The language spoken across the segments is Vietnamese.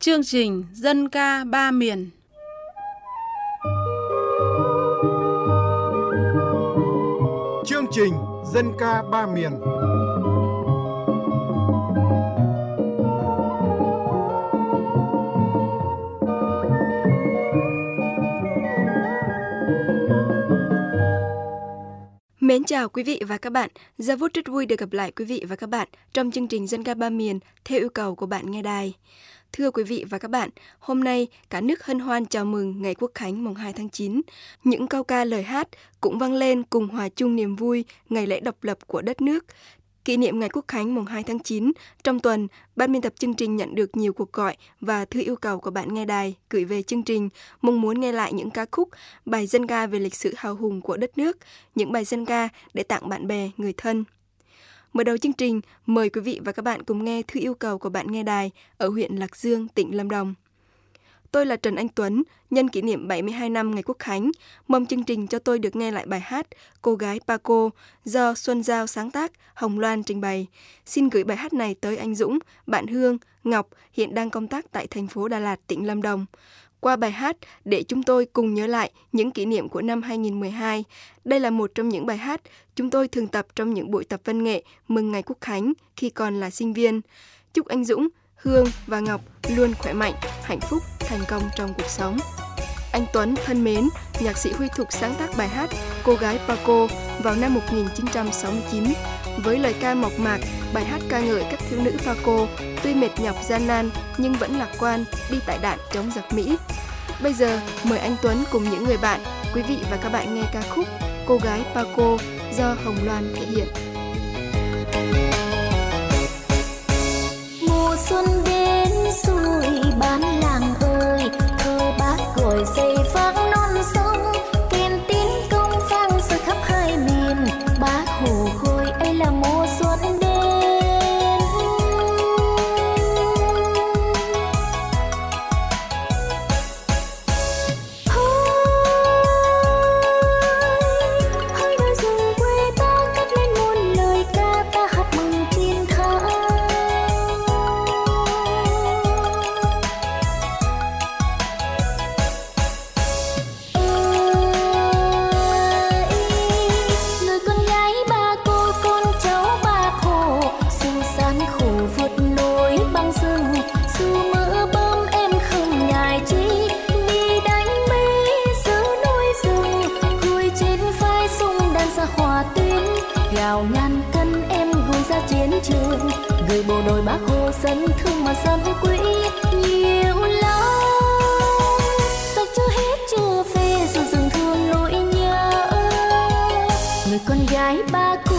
Chương trình Dân ca ba miền. Chương trình Dân ca ba miền. Mến chào quý vị và các bạn. Gia Vút rất vui được gặp lại quý vị và các bạn trong chương trình Dân ca ba miền theo yêu cầu của bạn nghe đài. Thưa quý vị và các bạn, hôm nay cả nước hân hoan chào mừng ngày Quốc khánh mùng 2 tháng 9. Những câu ca lời hát cũng vang lên cùng hòa chung niềm vui ngày lễ độc lập của đất nước. Kỷ niệm ngày Quốc khánh mùng 2 tháng 9, trong tuần, ban biên tập chương trình nhận được nhiều cuộc gọi và thư yêu cầu của bạn nghe đài gửi về chương trình, mong muốn nghe lại những ca khúc, bài dân ca về lịch sử hào hùng của đất nước, những bài dân ca để tặng bạn bè, người thân. Mở đầu chương trình, mời quý vị và các bạn cùng nghe thư yêu cầu của bạn nghe đài ở huyện Lạc Dương, tỉnh Lâm Đồng. Tôi là Trần Anh Tuấn, nhân kỷ niệm 72 năm ngày Quốc khánh, mong chương trình cho tôi được nghe lại bài hát Cô gái Paco do Xuân Giao sáng tác, Hồng Loan trình bày. Xin gửi bài hát này tới anh Dũng, bạn Hương, Ngọc hiện đang công tác tại thành phố Đà Lạt, tỉnh Lâm Đồng. Qua bài hát để chúng tôi cùng nhớ lại những kỷ niệm của năm 2012. Đây là một trong những bài hát chúng tôi thường tập trong những buổi tập văn nghệ mừng ngày Quốc khánh khi còn là sinh viên. Chúc anh Dũng, Hương và Ngọc luôn khỏe mạnh, hạnh phúc, thành công trong cuộc sống. Anh Tuấn thân mến, nhạc sĩ Huy Thục sáng tác bài hát Cô gái Paco vào năm 1969. Với lời ca mộc mạc, bài hát ca ngợi các thiếu nữ Paco tuy mệt nhọc gian nan nhưng vẫn lạc quan đi tại đạn chống giặc Mỹ. Bây giờ mời anh Tuấn cùng những người bạn, quý vị và các bạn nghe ca khúc Cô gái Paco do Hồng Loan thể hiện. Mùa xuân đến xuôi bán làng ơi, thơ bác gọi dậy vang non sông, kèn tín công vang rơi khắp hai miền, bác hồ khôi ấy là mùa xuân đến. Hỡi đôi rừng quê ta cất lên muôn lời ca, ta hát mừng chiến thắng. Người con gái ba cô, con cháu Bác Hồ, dù gian khổ vượt núi băng rừng, dù mưa bom em không ngại chi, đi đánh Mỹ giữ núi rừng, gùi trên vai súng đạn ra hòa tuyến, gạo ngàn cân em gùi ra chiến trường, gửi bộ đội Bác Hồ dân thương mà dân quý nhiều lắm. Sạch chưa hết chưa phê dù rừng thương nỗi nhớ, người con gái ba cô.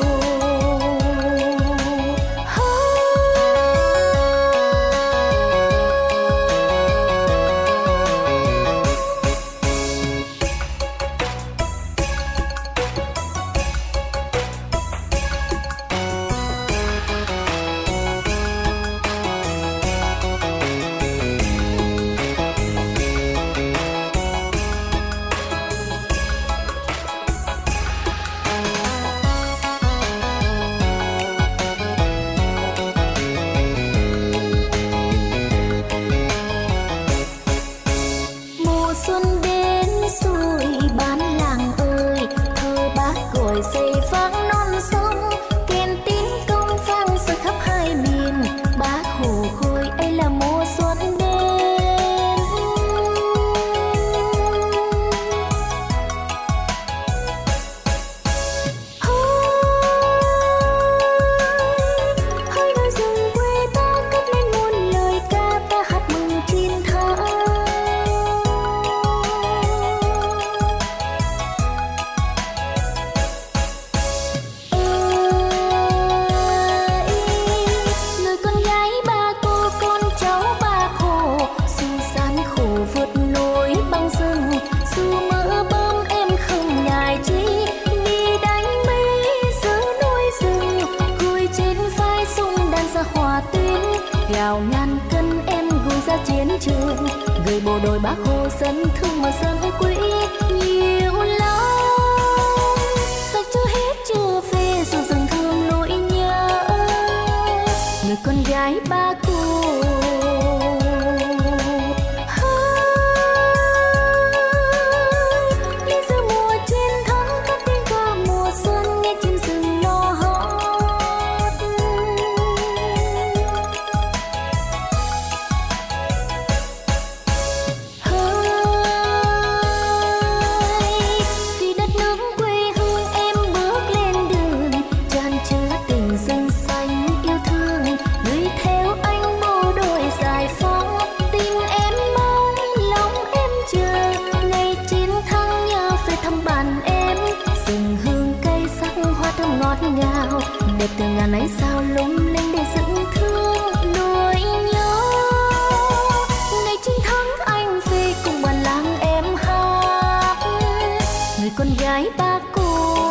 Mùa xuân đến xuôi bán làng ơi, thơ bác gọi dậy vang non sông, kèn tín công vang rơi khắp hai miền, bác hồ khôi ấy là mùa xuân đến. Hỡi đôi rừng quê ta cất lên muôn lời ca, ta hát mừng chiến thắng. Người con gái ba cô, con cháu Bác Hồ, dù gian khổ vượt núi băng rừng, dù mưa bom em không ngại chi, đi đánh Mỹ giữ núi rừng, gùi trên vai súng đạn ra hòa tuyến, gạo ngàn cân em gùi ra chiến trường, gửi bộ đội Bác Hồ dân thương mà dân quý nhiều lắm. Sạch chưa hết chưa phê dù rừng thương nỗi nhớ, người con gái ba cô. từng ngàn ánh sao lung linh để dựng thương nỗi nhớ. Ngày chiến thắng anh về cùng bản làng em hát, người con gái Ba Cô.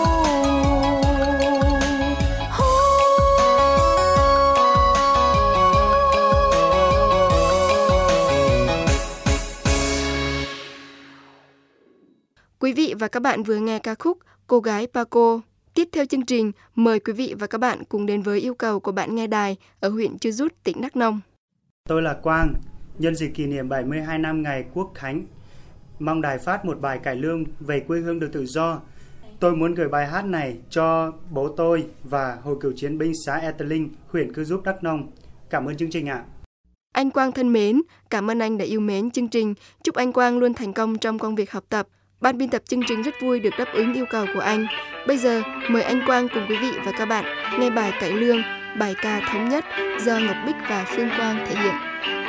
Quý vị và các bạn vừa nghe ca khúc Cô gái Ba Cô. Tiếp theo chương trình, mời quý vị và các bạn cùng đến với yêu cầu của bạn nghe đài ở huyện Chư Rút, tỉnh Đắk Nông. Tôi là Quang, nhân dịp kỷ niệm 72 năm ngày Quốc khánh, mong đài phát một bài cải lương về quê hương được tự do. Tôi muốn gửi bài hát này cho bố tôi và Hội Cựu chiến binh xã Eteling, huyện Cư Rút, Đắk Nông. Cảm ơn chương trình ạ. Anh Quang thân mến, cảm ơn anh đã yêu mến chương trình. Chúc anh Quang luôn thành công trong công việc học tập. Ban biên tập chương trình rất vui được đáp ứng yêu cầu của anh. Bây giờ, mời anh Quang cùng quý vị và các bạn nghe bài cải lương, bài ca thống nhất do Ngọc Bích và Phương Quang thể hiện.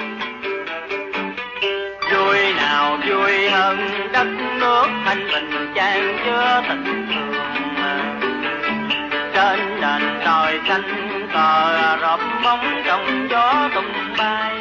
Vui nào vui hơn đất nước thanh bình chan chứa tình thương. Trên nền trời xanh cờ rộp bóng trong gió tung bay.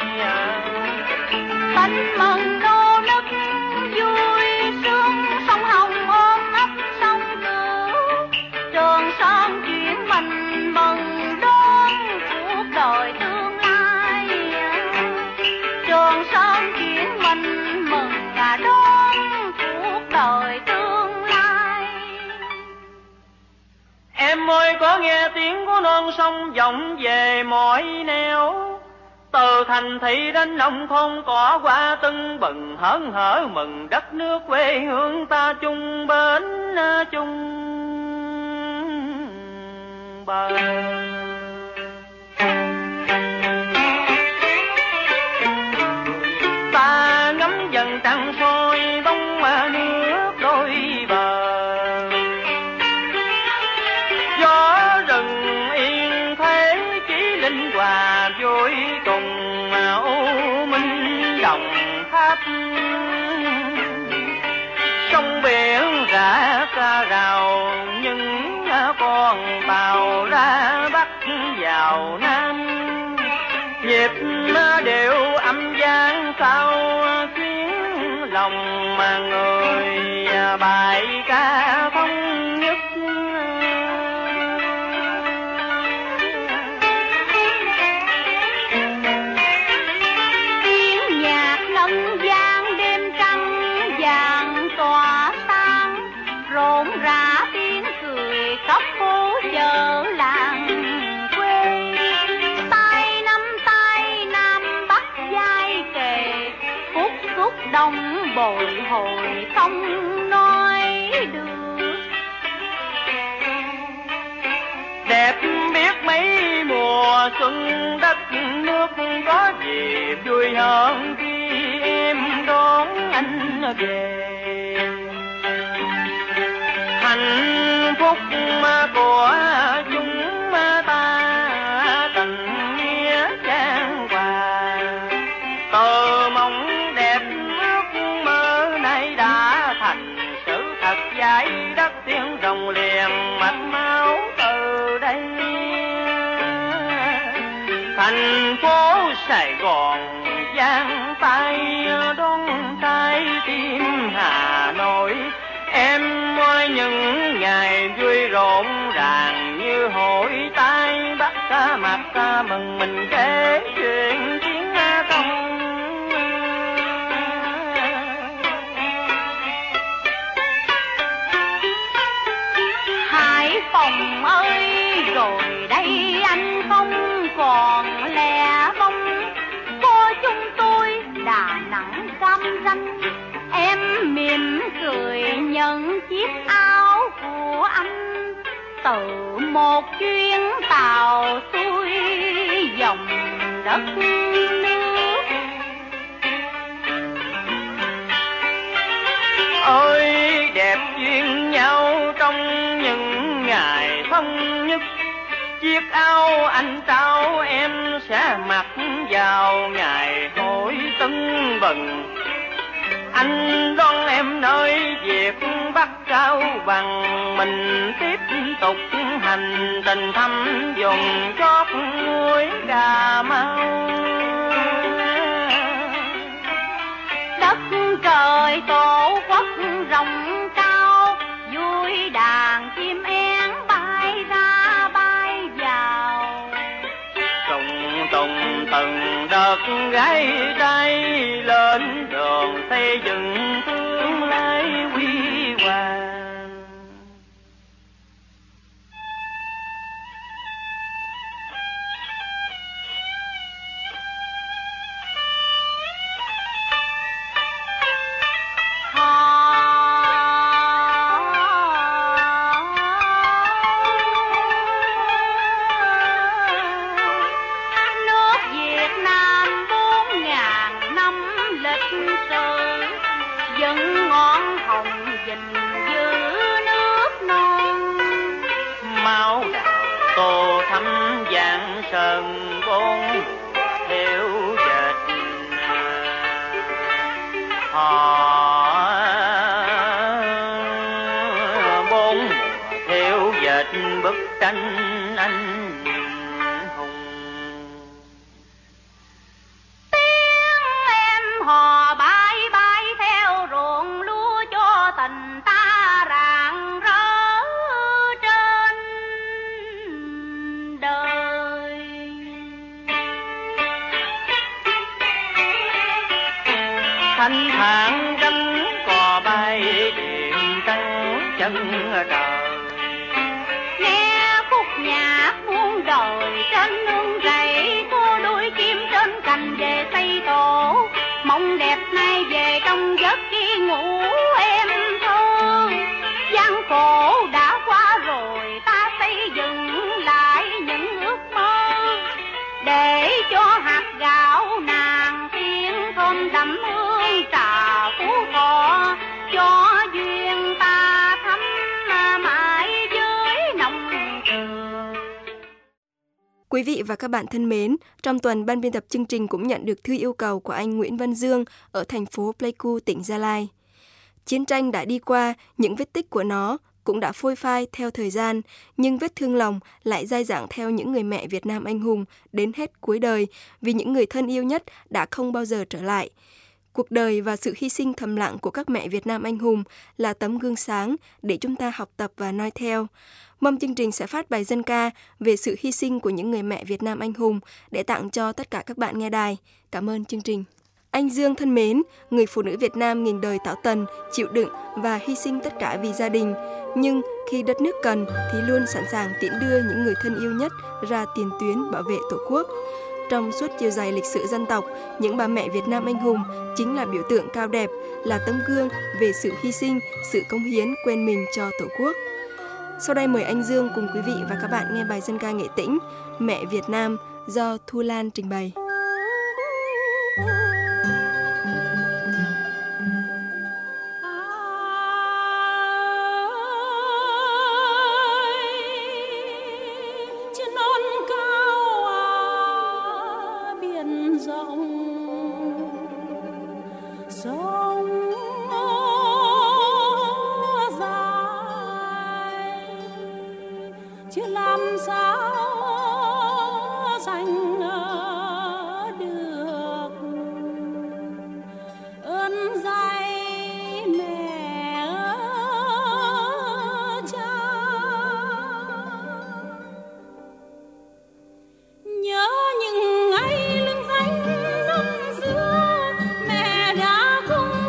Bánh mừng nô nức vui sướng, sông Hồng ôm ấp sông Cửu. Trường Sơn chuyển mình mừng đón cuộc đời tương lai. Trường Sơn chuyển mình mừng đón cuộc đời tương lai. Em ơi có nghe tiếng của non sông vọng về mọi nẻo. Từ thành thị đến nông thôn cỏ qua tưng bừng hớn hở mừng đất nước quê hương ta chung bến chung bờ. Ta ngắm dần trăng soi bóng nước đôi bờ. Gió rừng yên thế chỉ linh hòa vui cùng u minh đồng tháp. Sông biển rã xa rào những con tàu ra bắc vào nam. Nhịp đều âm vang sao khiến lòng mà người bài ca thống nhất. Tiếng nhạc ngân vang đêm trăng vàng tỏa sáng, rộn rã tiếng cười khắp phố chợ làng quê. Tay nắm tay nam bắc vai kề, phút phút đông bồi hồi không nói được. Đẹp biết mấy mùa xuân đất nước có gì vui hơn khi em đón anh về. Hạnh phúc của chúng ta tình nghĩa chan hòa. Tờ mong đẹp ước mơ này đã thành sự thật, dải đất tiếng rồng liền mạch máu từ đây. Thành phố Sài Gòn giang tay đón trái tim Hà Nội. Em ơi những ngày vui rộn ràng như hội tai bắt ca mặt ca mừng mình kể chuyện chiến công. Hải Phòng ơi rồi đây anh không còn lẻ bóng. Cô chúng tôi Đà Nẵng cam ranh, em mỉm cười nhận chiếc áo của anh. Từ một chuyến tàu xuôi dòng đất nước. Ôi đẹp duyên nhau trong những ngày thân nhất. Chiếc áo anh trao em sẽ mặc vào ngày hội tưng bừng. Anh đón em nơi Việt Bắc Cao Bằng, mình tiếp tục hành trình thăm dò trồng chót núi Cà Mau. Đất trời tổ quốc rộng cao, vui đàn chim én bay ra bay vào. Trồng tùng từng đất gái tay, lên đường xây dựng tương lai huy hoàng. Sơn bốn theo dệt họ bốn mùa theo dệt bức tranh anh hùng. Tiếng em hò bay bay theo ruộng lúa cho tình ta rạng rỡ trên đời. Thanh thản cánh cò bay điện trắng chân trời. Nghe khúc nhạc muôn đời trên nương rẫy, cô đuôi chim trên cành về xây tổ. Mộng đẹp nay về trong giấc khi ngủ em thương. Gian khổ đã qua rồi ta xây dựng lại những ước mơ, để cho hạt gạo nàng tiên thơm đậm hương trà Phú Thọ, cho duyên ta thắm mãi dưới nồng trường. Quý vị và các bạn thân mến, trong tuần ban biên tập chương trình cũng nhận được thư yêu cầu của anh Nguyễn Văn Dương ở thành phố Pleiku, tỉnh Gia Lai. Chiến tranh đã đi qua, những vết tích của nó cũng đã phôi phai theo thời gian, nhưng vết thương lòng lại dai dẳng theo những người mẹ Việt Nam anh hùng đến hết cuối đời, vì những người thân yêu nhất đã không bao giờ trở lại. Cuộc đời và sự hy sinh thầm lặng của các mẹ Việt Nam anh hùng là tấm gương sáng để chúng ta học tập và noi theo. Mong chương trình sẽ phát bài dân ca về sự hy sinh của những người mẹ Việt Nam anh hùng để tặng cho tất cả các bạn nghe đài. Cảm ơn chương trình. Anh Dương thân mến, người phụ nữ Việt Nam nghìn đời tảo tần, chịu đựng và hy sinh tất cả vì gia đình. Nhưng khi đất nước cần thì luôn sẵn sàng tiễn đưa những người thân yêu nhất ra tiền tuyến bảo vệ Tổ quốc. Trong suốt chiều dài lịch sử dân tộc, những bà mẹ Việt Nam anh hùng chính là biểu tượng cao đẹp, là tấm gương về sự hy sinh, sự cống hiến quên mình cho Tổ quốc. Sau đây mời anh Dương cùng quý vị và các bạn nghe bài dân ca nghệ tĩnh Mẹ Việt Nam do Thu Lan trình bày. Chứ làm sao giành được ơn dạy mẹ cha. Nhớ những ngày lưng danh năm xưa, mẹ đã không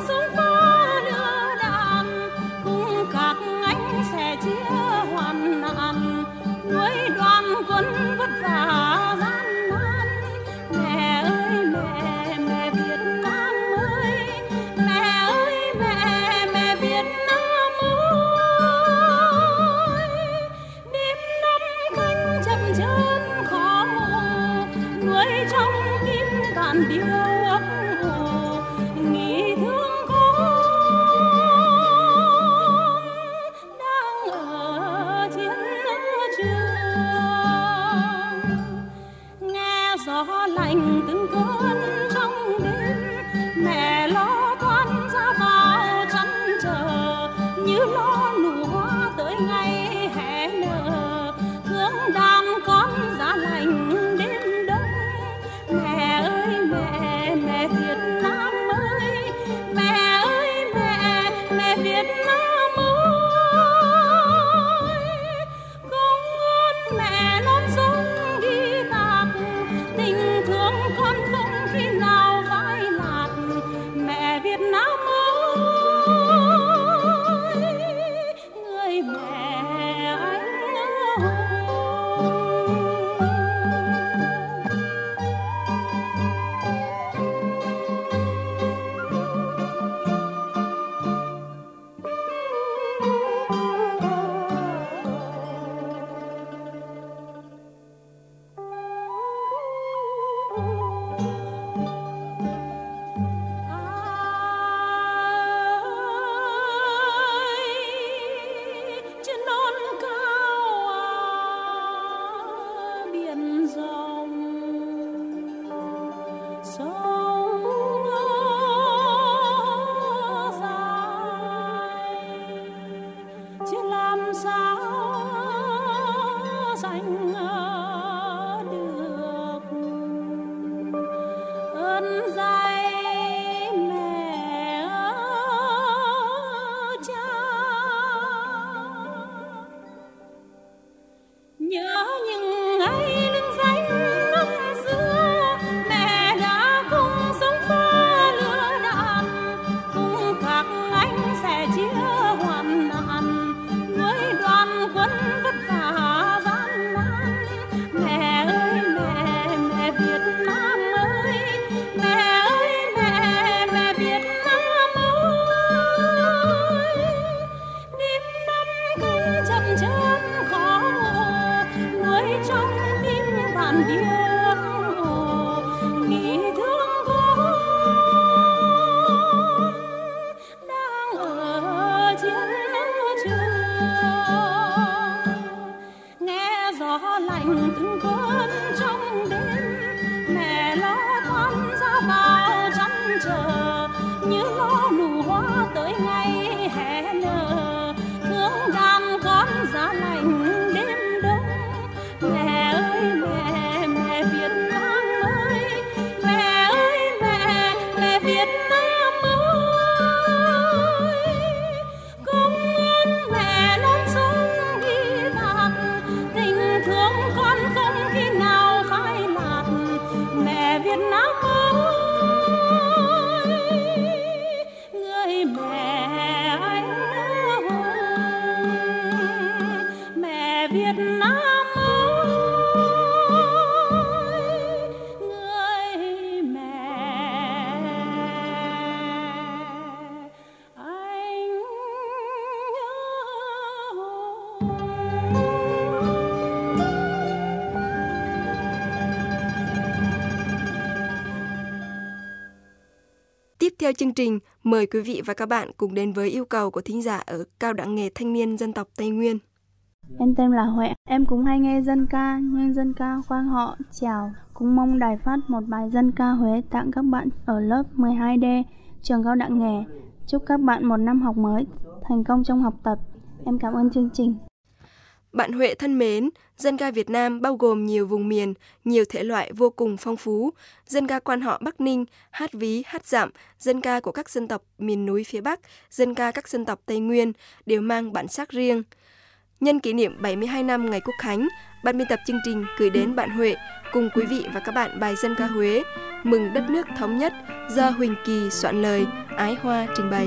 Tiếp theo chương trình, mời quý vị và các bạn cùng đến với yêu cầu của thính giả ở Cao đẳng nghề thanh niên dân tộc Tây Nguyên. Em tên là Huệ, em cũng hay nghe dân ca, nhưng dân ca quan họ chào. Cũng mong đài phát một bài dân ca Huế tặng các bạn ở lớp 12D, trường Cao đẳng nghề. Chúc các bạn một năm học mới thành công trong học tập. Em cảm ơn chương trình. Bạn Huệ thân mến, dân ca Việt Nam bao gồm nhiều vùng miền, nhiều thể loại vô cùng phong phú. Dân ca quan họ Bắc Ninh, hát ví, hát dạm, dân ca của các dân tộc miền núi phía Bắc, dân ca các dân tộc Tây Nguyên đều mang bản sắc riêng. Nhân kỷ niệm 72 năm ngày Quốc khánh, ban biên tập chương trình gửi đến bạn Huệ cùng quý vị và các bạn bài dân ca Huế Mừng đất nước thống nhất do Huỳnh Kỳ soạn lời, Ái Hoa trình bày.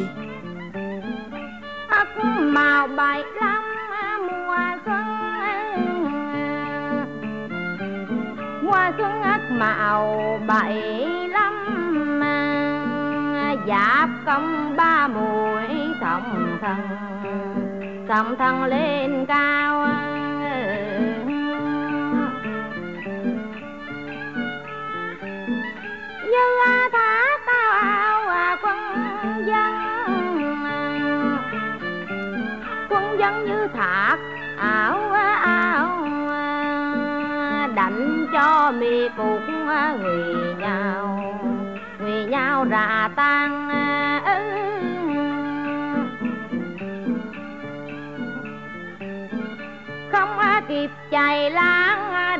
Ất màu 75 mùa xuân, hoa xuân ất màu 75, giáp công 3 mũi song thân lên cao. Như thả cao áo quân dân như thác áo đánh cho mi cục người nhau ra tan. Không kịp chạy lang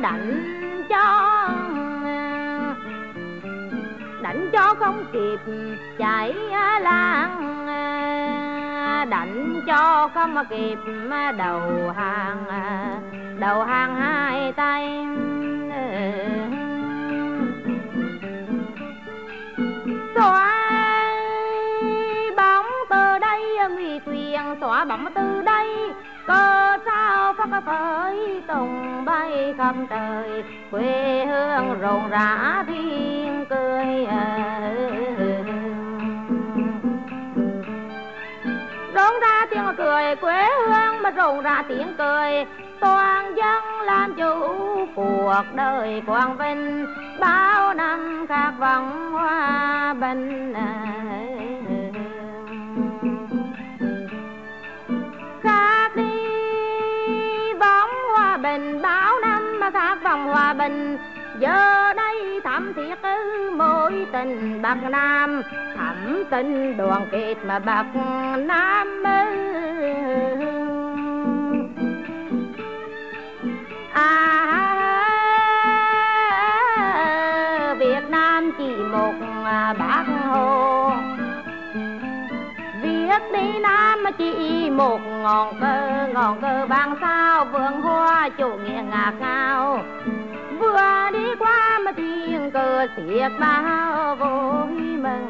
đánh cho không kịp chạy lang, đánh cho không kịp đầu hàng hai tay. Xóa bóng từ đây nguy quyền, xóa bóng từ đây cờ sao phất phới tung bay khắp trời, quê hương rộn rã tiếng cười. Rộn ra tiếng cười quê hương mà rộn ra tiếng cười, toàn dân làm chủ cuộc đời quang vinh, bao năm khát vọng hòa bình. Khát đi vọng hòa bình, bao năm mà khát vọng hòa bình, giờ đây thắm thiết mối tình Bắc Nam, thắm tình đoàn kết mà Bắc Nam Việt Nam chỉ một Bác Hồ, Việt đi Nam chỉ một ngọn cờ vàng sao, vườn hoa chủ nghĩa ngả ngao, vừa đi qua mà tiếng cờ xiết bao vui mừng.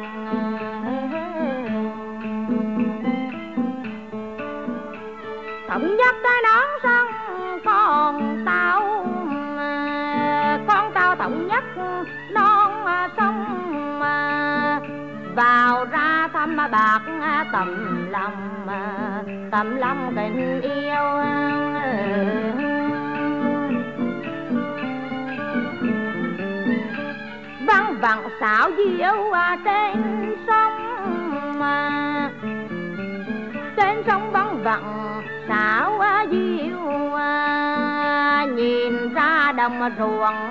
Thống nhất cái nón sông con tàu thống nhất non sông, vào ra thăm bạc tầm lòng tình yêu. Văng vẳng xảo diệu trên sông văng vẳng xảo diệu, nhìn ra đồng ruộng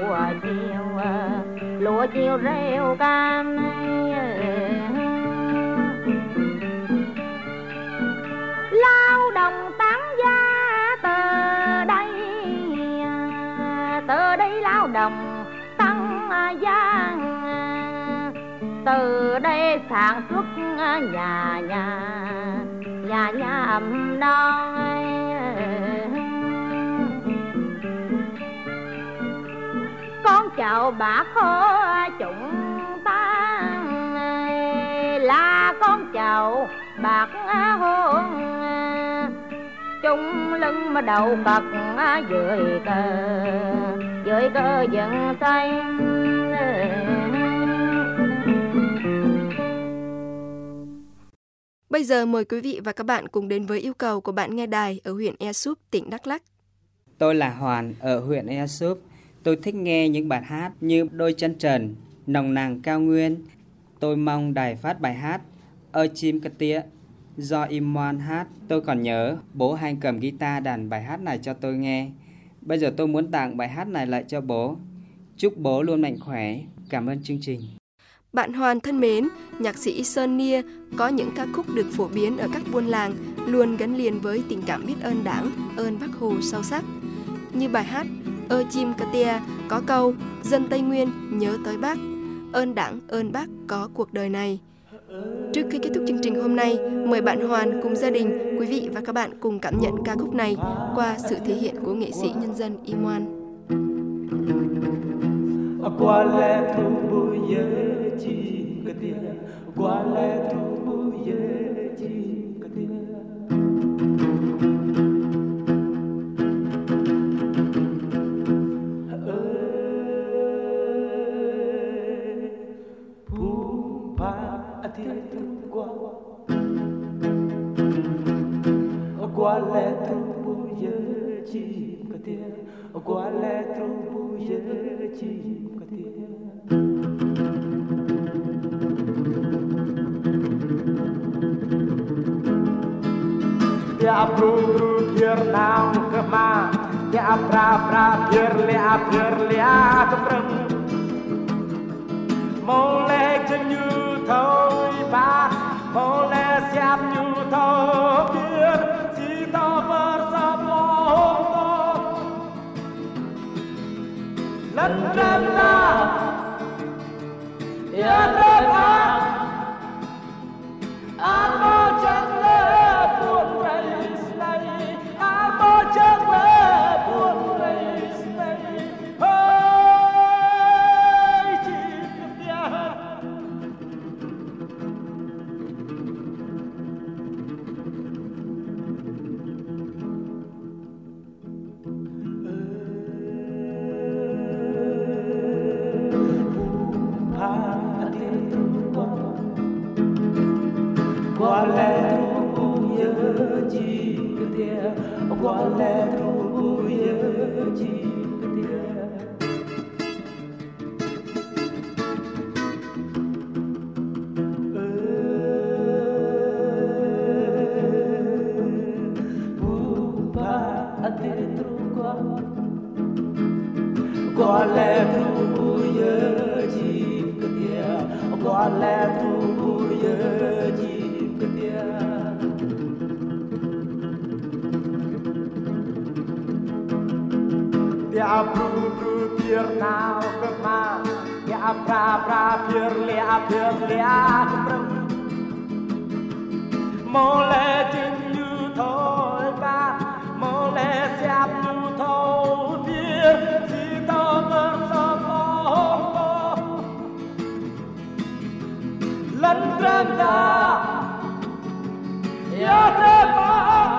lúa chiều rêu cam. Lao động tăng gia từ đây lao động tăng gia, từ đây sản xuất nhà ấm no. Con chào bác Hồ chúng ta là con chào bác Hồ, chung lưng mà đầu bạc dưới cờ dân xanh. Bây giờ mời quý vị và các bạn cùng đến với yêu cầu của bạn nghe đài ở huyện Ea Súp, tỉnh Đắk Lắk. Tôi là Hoàn ở huyện Ea Súp. Tôi thích nghe những bài hát như Đôi chân trần, Nồng nàn cao nguyên, Tôi mong đài phát bài hát Ơi chim cà tía do Imran hát. Tôi còn nhớ bố hay cầm guitar đàn bài hát này cho tôi nghe. Bây giờ tôi muốn tặng bài hát này lại cho bố. Chúc bố luôn mạnh khỏe. Cảm ơn chương trình. Bạn Hoàn thân mến, nhạc sĩ Sơn Nia có những ca khúc được phổ biến ở các buôn làng luôn gắn liền với tình cảm biết ơn Đảng, ơn Bác Hồ sâu sắc. Như bài hát Ơ chim cà tia có câu dân Tây Nguyên nhớ tới Bác, ơn Đảng, ơn Bác có cuộc đời này. Trước khi kết thúc chương trình hôm nay, mời bạn Hoàn cùng gia đình, quý vị và các bạn cùng cảm nhận ca khúc này qua sự thể hiện của nghệ sĩ nhân dân Imran. Qua lẽ thu bùi dơ chi cà tia, qua lẽ thu bùi dơ chi cà tia. Qua lẽ thu bùi dơ chi cà tia, qua lẽ thu bùi dơ chi cà tia. Ya bru biar nam kema, ya pra biar lia kepreng. Mulai jenyu thôi ba, mulai siap nyu thôi biar cita bersama. Lendana, ya terang, apa jangan buồn reis này, apa jangan buồn reis này, ơi chim tia. Qua lẽ thu bùi chi cà tia, qua lẽ thu bùi chi cà tia. Qua lẽ thu bùi chi cà tia, qua lẽ thu bùi chi. Ya bru biar nau kema, ya pra biar lia kepreng. Mulai jenyu thôi ba, mulai siap nyu thôi biar cita bersama. Lendana, ya terang,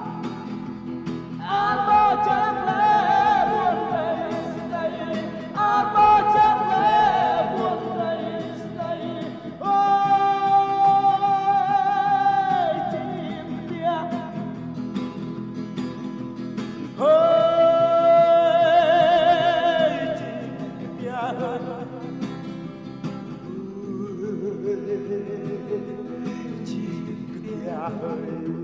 apa jangan buồn reis này, apa jangan buồn reis này, ơi chim tia, ơi chim tia, chim tia ơi.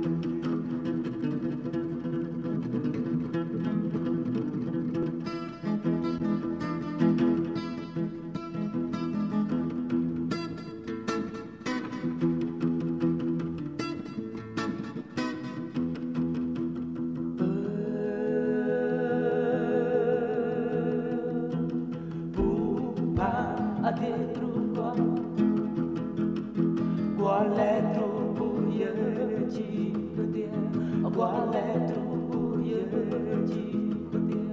Qua lẽ thu bùi chi cà tia, qua lẽ thu bùi chi cà tia.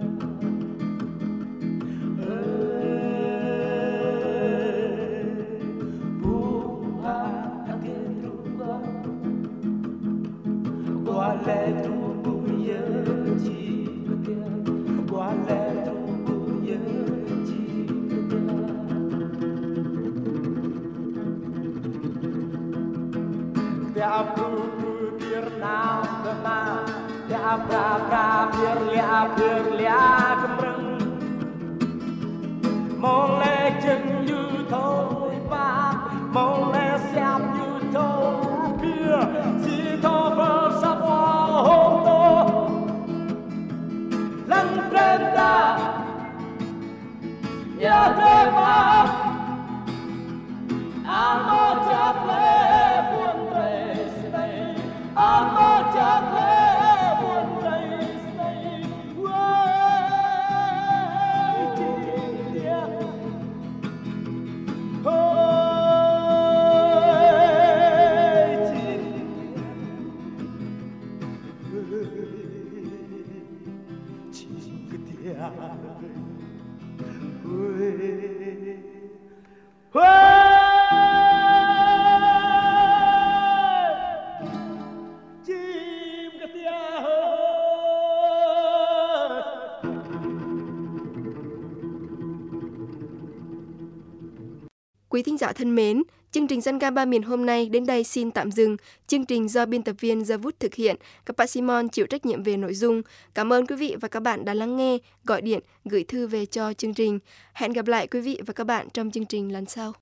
Qua lẽ thu bùi chi cà tia, qua lẽ thu bùi chi cà tia. Ya bru biar nau kema, ya pra biar lia kepreng. Mulai jenyu thôi ba, Quý thính giả thân mến, chương trình Dân ca ba miền hôm nay đến đây xin tạm dừng. Chương trình do biên tập viên Zavut thực hiện, các bạn Simon chịu trách nhiệm về nội dung. Cảm ơn quý vị và các bạn đã lắng nghe, gọi điện, gửi thư về cho chương trình. Hẹn gặp lại quý vị và các bạn trong chương trình lần sau.